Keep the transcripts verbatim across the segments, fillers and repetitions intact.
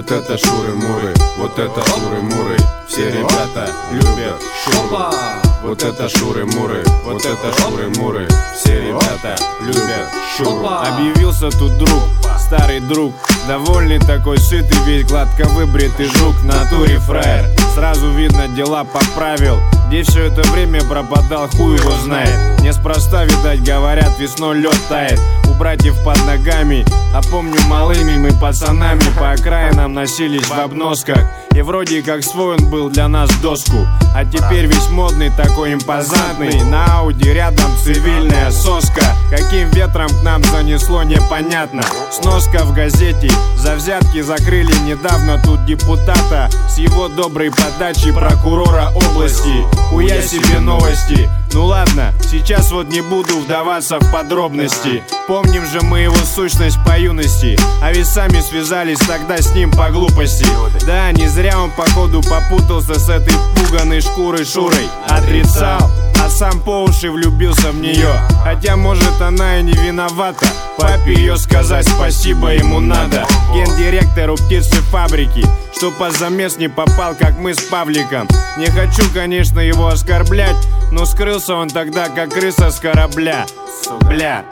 Вот это шуры-муры, вот это шуры-муры. Все ребята любят шуру. Вот это шуры-муры, вот это шуры-муры. Все ребята любят шуру. Объявился тут друг, старый друг, довольный такой, сытый, весь гладко выбритый жук. В натуре фраер, сразу видно, дела поправил. Где все это время пропадал, хуй его знает. Неспроста, видать, говорят, весной лед тает. У братьев под ногами, а помню, малыми мы пацанами по окраинам носились в обносках. И вроде как свой он был для нас доску. А теперь весь модный, такой импозантный. На Ауди рядом цивильная соска. Каким ветром к нам занесло, непонятно. Сноска в газете, за взятки закрыли недавно тут депутата. С его доброй подачи прокурора области. Хуя себе новости. Ну ладно, сейчас вот не буду вдаваться в подробности. Помним же мы его сущность по юности. А ведь сами связались тогда с ним по глупости. Да, не зря он походу попутался с этой пуганой шкурой Шурой. Отрицал, а сам по уши влюбился в нее. Хотя может она и не виновата. Папе ее сказать спасибо ему надо. Гендиректору птицефабрики, что под замес не попал, как мы с Павликом. Не хочу, конечно, его оскорблять, но скрылся он тогда, как крыса с корабля. Бля.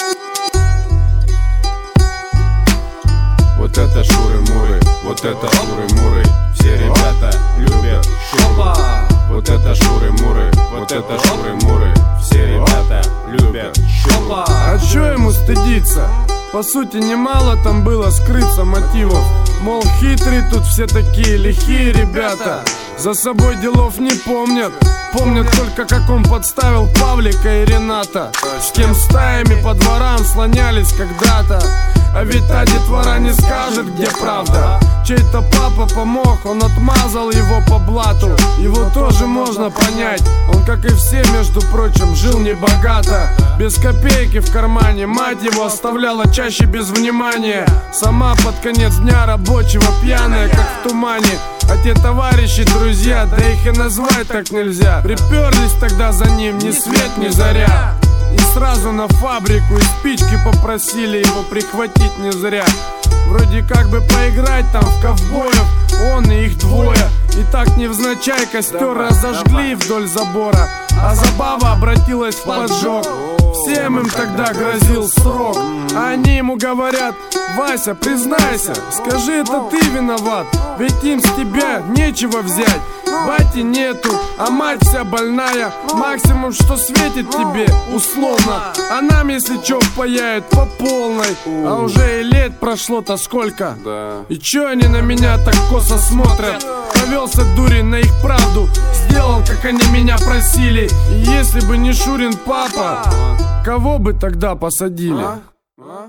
Вот это шуры-муры, вот это шуры-муры. Все ребята любят шуру. Вот это шуры-муры, вот это шуры-муры. Все ребята любят шуру. А чё ему стыдиться? По сути, немало там было скрыться мотивов. Мол, хитрые тут все такие лихие ребята. За собой делов не помнят. Помнят только, как он подставил Павлика и Рената. С кем стаями по дворам слонялись когда-то. А ведь та детвора не скажет, где правда. Чей-то папа помог, он отмазал его по блату. Его тоже можно понять. Он, как и все, между прочим, жил небогато. Без копейки в кармане. Мать его оставляла чаще без внимания. Сама под конец дня рабочего пьяная, как в тумане. А те товарищи, друзья, да их и назвать так нельзя. Приперлись тогда за ним ни свет, ни заря. И сразу на фабрику и спички попросили его прихватить не зря. Вроде как бы поиграть там в ковбоев, он и их двое. И так невзначай костер разожгли вдоль забора. А забава обратилась в поджог. Всем им тогда грозил срок. А они ему говорят: Вася, признайся, скажи, это ты виноват. Ведь им с тебя нечего взять. Бати нету, а мать вся больная. Максимум, что светит тебе, условно. А нам, если чё, впаяют по полной. А уже и лет прошло-то сколько. И чё они на меня так косо смотрят? Повелся дурень на их правду. Сделал, как они меня просили. И если бы не Шурин папа, кого бы тогда посадили? А? А?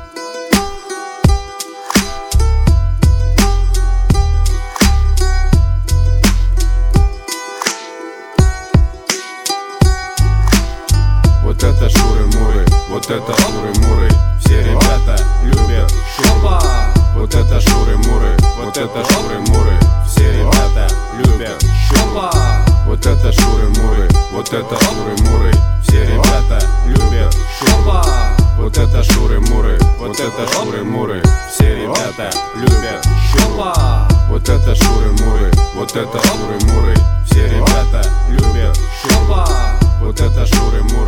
Вот это шуры-муры, вот это шуры-муры. Все ребята любят шуру. Вот это шуры-муры, вот это шуры-муры. Все ребята любят шуру. Вот это шуры-муры, вот это шуры-муры. Все ребята любят шуру. Вот это шуры-муры, вот это шуры-муры. Все ребята любят шуру. Вот это шуры-муры, вот это шуры-муры. Все ребята любят шуру. Вот это шуры-муры.